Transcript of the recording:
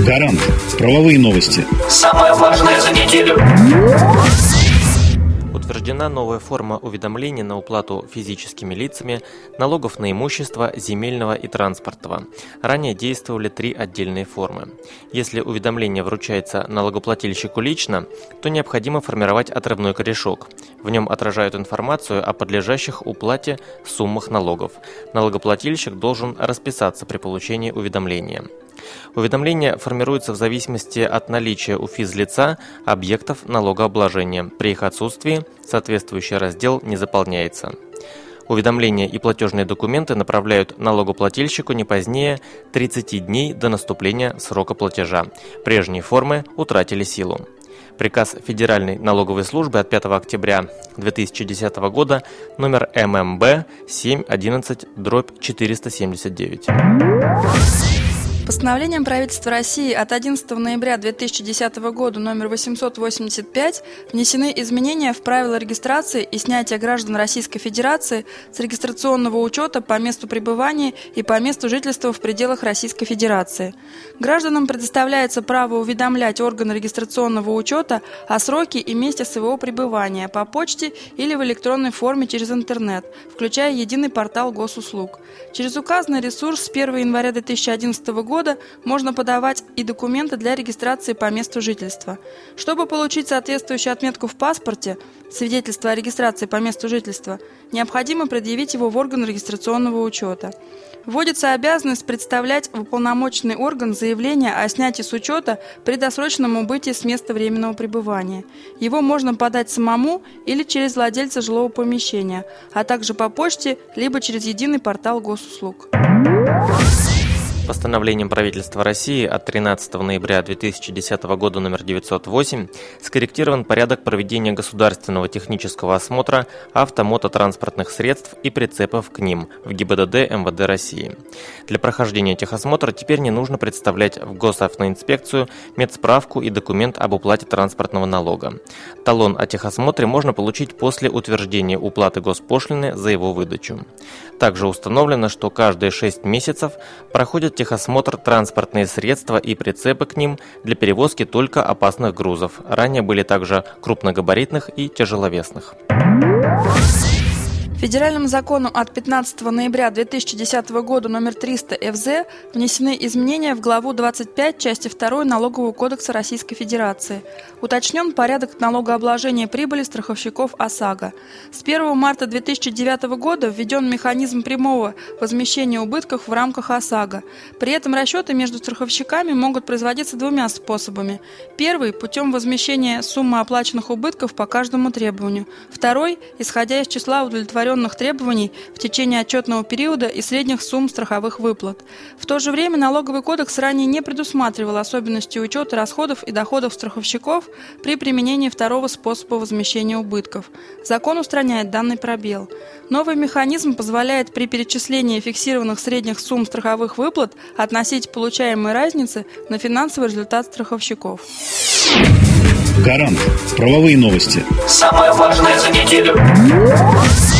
Гарант. Правовые новости. Самое важное за неделю. Утверждена новая форма уведомления на уплату физическими лицами налогов на имущество земельного и транспортного. Ранее действовали 3 отдельные формы. Если уведомление вручается налогоплательщику лично, то необходимо формировать отрывной корешок. В нем отражают информацию о подлежащих уплате суммах налогов. Налогоплательщик должен расписаться при получении уведомления. Уведомление формируется в зависимости от наличия у физлица объектов налогообложения. При их отсутствии соответствующий раздел не заполняется. Уведомления и платежные документы направляют налогоплательщику не позднее 30 дней до наступления срока платежа. Прежние формы утратили силу. Приказ Федеральной налоговой службы от 5 октября 2010 года номер ММБ 711/479. Постановлением правительства России от 11 ноября 2010 года номер 885 внесены изменения в правила регистрации и снятия граждан Российской Федерации с регистрационного учета по месту пребывания и по месту жительства в пределах Российской Федерации. Гражданам предоставляется право уведомлять органы регистрационного учета о сроке и месте своего пребывания по почте или в электронной форме через интернет, включая единый портал госуслуг. Через указанный ресурс с 1 января 2011 года можно подавать и документы для регистрации по месту жительства. Чтобы получить соответствующую отметку в паспорте, свидетельство о регистрации по месту жительства, необходимо предъявить его в орган регистрационного учета. Вводится обязанность представлять в уполномоченный орган заявление о снятии с учета при досрочном убытии с места временного пребывания. Его можно подать самому или через владельца жилого помещения, а также по почте, либо через единый портал госуслуг. Постановлением правительства России от 13 ноября 2010 года номер 908 скорректирован порядок проведения государственного технического осмотра автомототранспортных средств и прицепов к ним в ГИБДД МВД России. Для прохождения техосмотра теперь не нужно представлять в госавтоинспекцию медсправку и документ об уплате транспортного налога. Талон о техосмотре можно получить после утверждения уплаты госпошлины за его выдачу. Также установлено, что каждые 6 месяцев проходит техосмотр транспортные средства и прицепы к ним для перевозки только опасных грузов. Ранее были также крупногабаритных и тяжеловесных. Федеральным законом от 15 ноября 2010 года номер 300 ФЗ внесены изменения в главу 25 части 2 Налогового кодекса Российской Федерации. Уточнен порядок налогообложения прибыли страховщиков ОСАГО. С 1 марта 2009 года введен механизм прямого возмещения убытков в рамках ОСАГО. При этом расчеты между страховщиками могут производиться 2 способами. Первый – путем возмещения суммы оплаченных убытков по каждому требованию. Второй – исходя из числа удовлетворенных требований в течение отчетного периода и средних сумм страховых выплат. В то же время Налоговый кодекс ранее не предусматривал особенности учета расходов и доходов страховщиков при применении второго способа возмещения убытков. Закон устраняет данный пробел. Новый механизм позволяет при перечислении фиксированных средних сумм страховых выплат относить получаемые разницы на финансовый результат страховщиков. Гарант. Правовые новости. Самое важное за неделю.